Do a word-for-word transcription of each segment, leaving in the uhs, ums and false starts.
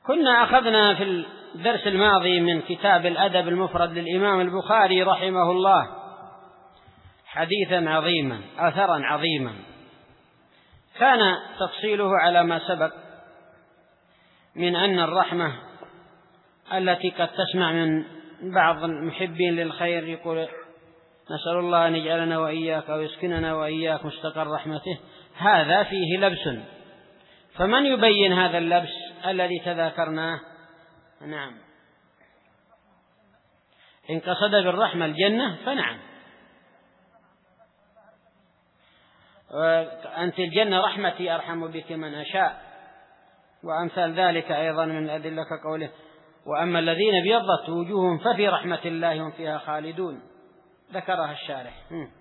كنا أخذنا في الدرس الماضي من كتاب الأدب المفرد للإمام البخاري رحمه الله حديثا عظيما أثرا عظيما كان تفصيله على ما سبق من أن الرحمة التي قد تسمع من بعض المحبين للخير يقول نسأل الله أن يجعلنا وإياك أو يسكننا وإياك مستقر رحمته، هذا فيه لبس، فمن يبين هذا اللبس الذي تذاكرناه؟ نعم، إن قصد بالرحمة الجنة فنعم، أنت الجنة رحمتي أرحم بك من أشاء، وأمثال ذلك أيضا من الأدلة كقوله وأما الذين ابيضت وجوههم ففي رحمة الله هم فيها خالدون، ذكرها الشارح.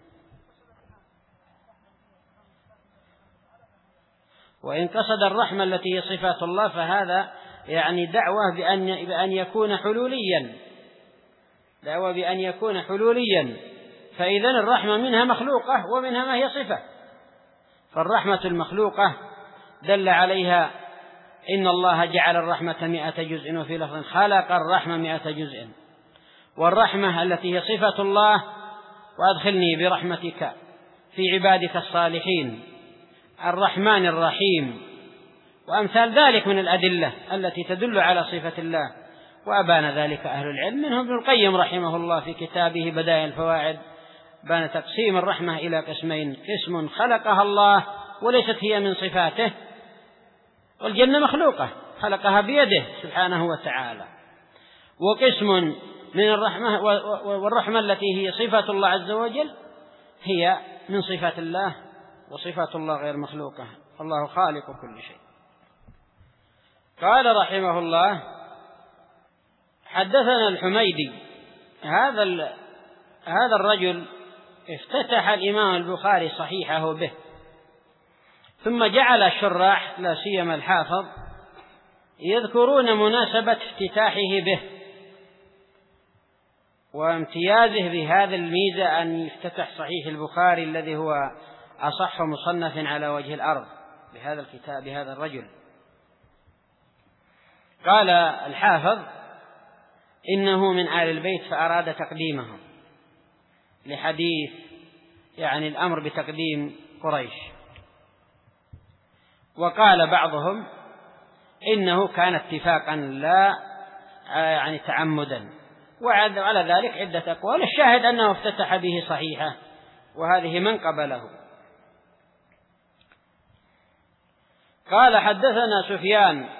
وإن قصد الرحمة التي هي صفات الله فهذا يعني دعوة بأن, بأن يكون حلوليا، دعوة بأن يكون حلوليا، فإذن الرحمة منها مخلوقة ومنها ما هي صفة. فالرحمة المخلوقة دل عليها إن الله جعل الرحمة مئة جزء، وفي لفظ خلق الرحمة مئة جزء. والرحمة التي هي صفة الله وأدخلني برحمتك في عبادك الصالحين، الرحمن الرحيم، وأمثال ذلك من الأدلة التي تدل على صفة الله. وأبان ذلك أهل العلم، منهم ابن القيم رحمه الله في كتابه بدائع الفوائد، بان تقسيم الرحمة إلى قسمين: قسم خلقها الله وليست هي من صفاته، والجنة مخلوقة خلقها بيده سبحانه وتعالى، وقسم من الرحمة والرحمة التي هي صفة الله عز وجل هي من صفات الله، وصفات الله غير مخلوقة، الله خالق كل شيء. قال رحمه الله حدثنا الحميدي. هذا هذا الرجل افتتح الإمام البخاري صحيحه به، ثم جعل الشراح لا سيما الحافظ يذكرون مناسبة افتتاحه به وامتيازه بهذا الميزة أن يفتتح صحيح البخاري الذي هو أصح مصنف على وجه الأرض بهذا الكتاب بهذا الرجل. قال الحافظ إنه من آل البيت فأراد تقديمهم لحديث يعني الأمر بتقديم قريش. وقال بعضهم إنه كان اتفاقا لا يعني تعمدا، وعلى ذلك عدة أقوال، الشاهد أنه افتتح به صحيحة، وهذه من قبله. قال حدثنا سفيان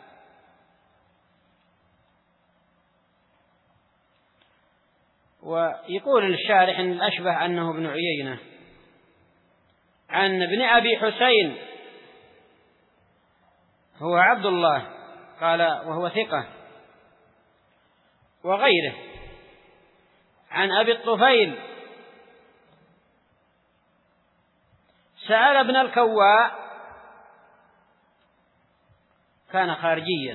ويقول الشارح إن الأشبه أنه ابن عيينة عن ابن أبي حسين هو عبد الله قال وهو ثقة وغيره، عن أبي الطفيل سأل ابن الكواء كان خارجيا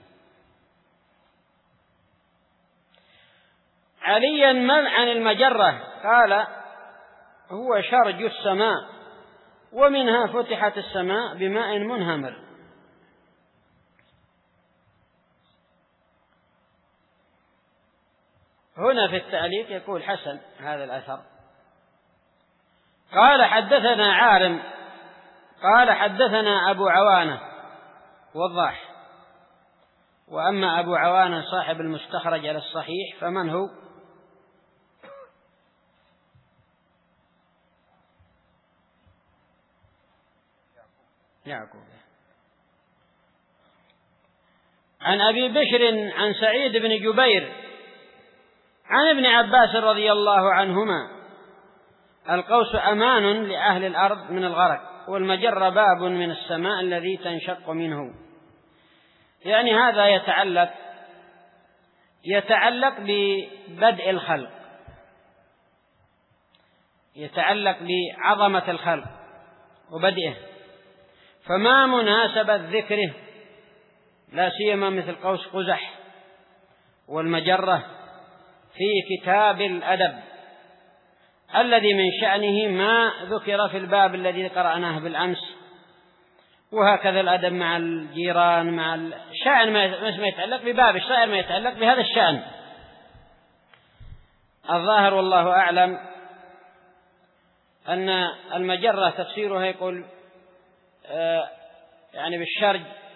عليا من عن المجرة، قال هو شرج السماء ومنها فتحت السماء بماء منهمر. هنا في التعليق يقول حسن هذا الأثر. قال حدثنا عارم قال حدثنا أبو عوانة وضاح. وأما أبو عوانة صاحب المستخرج على الصحيح فمن هو؟ يعقوب. عن أبي بشر عن سعيد بن جبير عن ابن عباس رضي الله عنهما: القوس أمان لأهل الأرض من الغرق، والمجر باب من السماء الذي تنشق منه. يعني هذا يتعلق يتعلق ببدء الخلق، يتعلق بعظمة الخلق وبدئه، فما مناسبة ذكره لا سيما مثل قوس قزح والمجرة في كتاب الأدب الذي من شأنه ما ذكر في الباب الذي قرأناه بالأمس. وهكذا الأدب مع الجيران مع شأن ما يتعلق بباب الشأن ما يتعلق بهذا الشأن. الظاهر والله أعلم أن المجرة تفسيرها يقول يعني بالشرج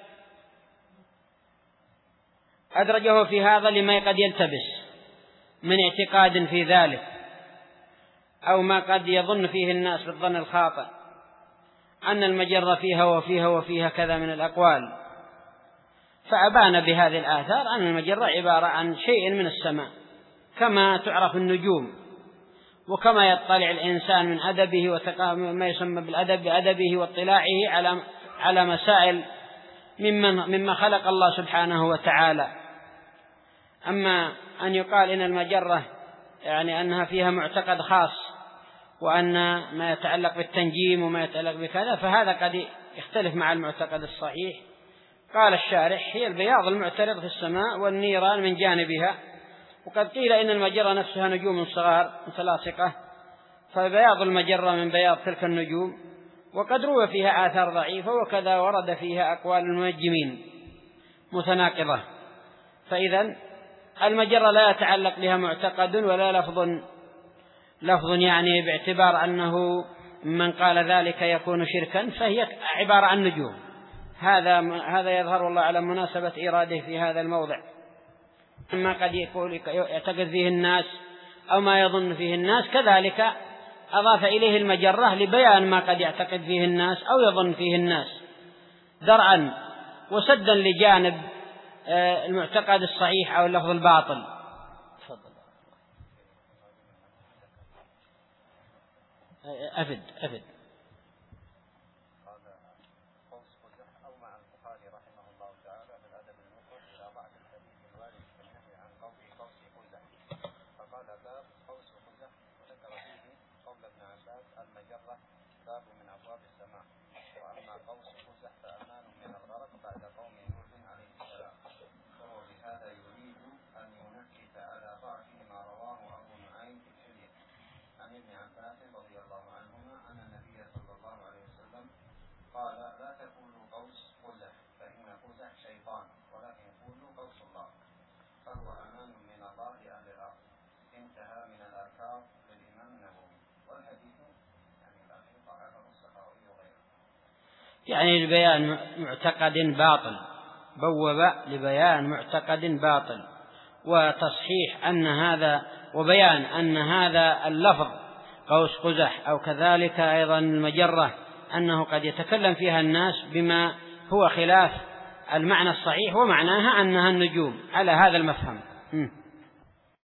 أدرجه في هذا لما قد يلتبس من اعتقاد في ذلك أو ما قد يظن فيه الناس بالظن الخاطئ أن المجرة فيها وفيها وفيها كذا من الأقوال، فأبان بهذه الآثار أن المجرة عبارة عن شيء من السماء كما تعرف النجوم، وكما يطلع الإنسان من أدبه وما يسمى بالأدب بأدبه واطلاعه على على مسائل ممن مما خلق الله سبحانه وتعالى. أما أن يقال إن المجرة يعني أنها فيها معتقد خاص وأن ما يتعلق بالتنجيم وما يتعلق بكذا، فهذا قد يختلف مع المعتقد الصحيح. قال الشارح: هي البياض المعترض في السماء والنيران من جانبها. وقد قيل إن المجرة نفسها نجوم صغار متلاصقة، فبياض المجرة من بياض تلك النجوم. وقد روى فيها آثار ضعيفة، وكذا ورد فيها أقوال المنجمين متناقضة. فإذا المجرة لا يتعلق بها معتقد ولا لفظ لفظ يعني باعتبار أنه من قال ذلك يكون شركا، فهي عبارة عن نجوم. هذا هذا يظهر والله على مناسبة إراده في هذا الموضع. ما قد يقول يعتقد فيه الناس أو ما يظن فيه الناس، كذلك أضاف إليه المجرة لبيان ما قد يعتقد فيه الناس أو يظن فيه الناس، درعا وسدا لجانب المعتقد الصحيح أو اللفظ الباطل. أفد أفد يعني لبيان معتقد باطل، بوب لبيان معتقد باطل وتصحيح أن هذا وبيان أن هذا اللفظ قوس قزح أو كذلك أيضا المجرة أنه قد يتكلم فيها الناس بما هو خلاف المعنى الصحيح، ومعناها أنها النجوم على هذا المفهوم.